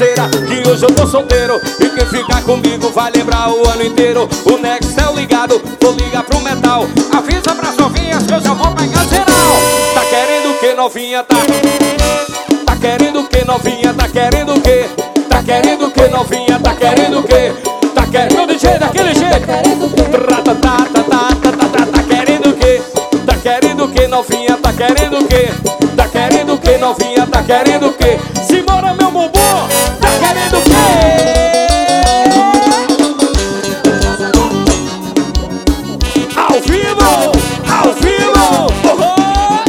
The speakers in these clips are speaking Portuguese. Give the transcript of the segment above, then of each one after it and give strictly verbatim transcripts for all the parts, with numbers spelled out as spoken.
bagaceira, que hoje eu tô solteiro. E quem ficar comigo vai lembrar o ano inteiro. O Nextel ligado, vou ligar pro metal. Avisa pras novinhas que eu já vou pegar geral. Tá querendo o que, novinha? Tá Tá querendo o que, novinha? Tá querendo o que? Tá querendo o que, novinha? Tá querendo o que? Tá querendo o D J daquele jeito? Tá querendo o que? Tá, tá, tá, tá, tá, tá, tá, tá querendo o que? Tá querendo o que, novinha? Tá querendo o que? Tá querendo o que, novinha? Tá querendo o que? Simbora, meu bumbum! Tá querendo o que? Ao vivo! Ao vivo! Uhum.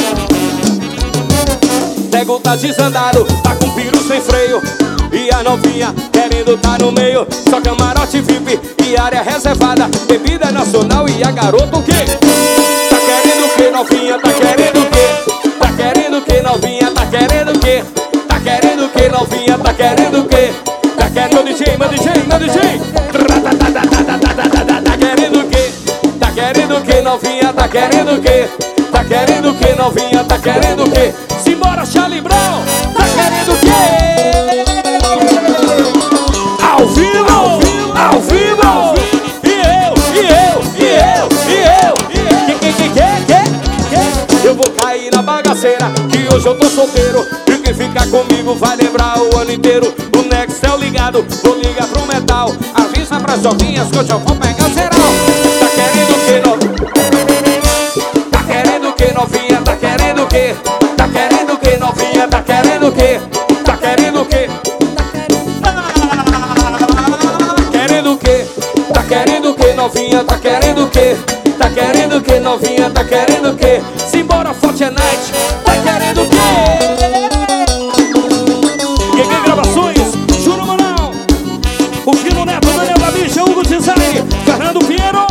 Nego tá desandado, tá com piru sem freio. E a novinha querendo tá no meio. Só camarote V I P e área reservada. Bebida nacional e a garota o quê? Tá querendo o que, novinha? Tá querendo o quê? Tá querendo o que, novinha? Tá querendo o quê? Tá querendo o que, novinha? Tá querendo o quê? Tá querendo D J, meu D J, meu D J. Tá querendo o quê? Tá querendo o que, novinha? Tá querendo o quê? Tá querendo o que, novinha? Tá querendo o quê? Simbora, Charlie Brown! Tá querendo o quê? Ao vivo! Ao vivo! E eu, e eu, e eu, e eu! Que, que, que, que, que? Eu vou cair na bagaceira, que hoje eu tô solteiro. E quem ficar comigo vai lembrar o ano inteiro. O Nextel ligado, vou ligar pro metal. Avisa pras joguinhas que eu já vou pegar geral. Tá querendo o que, novinha? Tá querendo o que, novinha? Tá querendo o que? Tá querendo o que, novinha? Tá querendo o que? Tá querendo o que? Querendo o que? Tá querendo o que, novinha? Tá querendo o que? Tá querendo o que, novinha? Tá querendo o que? Simbora, Fortnite! Tá querendo o que? G G Gravações, Júnior Manão, o Fino Neto, Daniel da Bicha, Hugo Design, Fernando Pinheiro.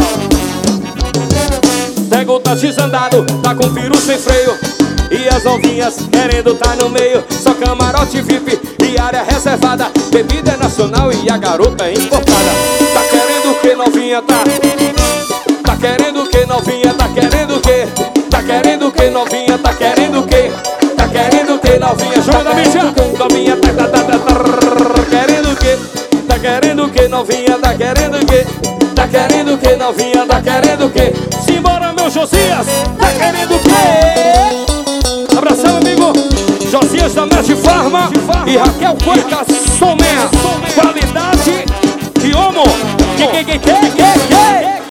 Nego tá desandado, tá com piru sem freio. E as novinhas querendo tá no meio. Só camarote V I P e área reservada. Bebida nacional e a garota importada. Tá querendo o que, novinha? Tá Tá querendo o que, novinha? Tá querendo o que? Tá querendo o que, novinha? Tá querendo o que? Tá querendo o que, novinha? Joga da bicha! Novinha tá, tá, tá, tá, tá querendo o que? Tá querendo o que, novinha? Tá querendo o que? Tá querendo o que, novinha? Tá querendo o que? Simbora, meu Josias! Tá querendo o que? Abração, amigo Josias da Mestre Farma e Raquel Cueca Somé. Qualidade e homo. Que, que, que, que, que, que?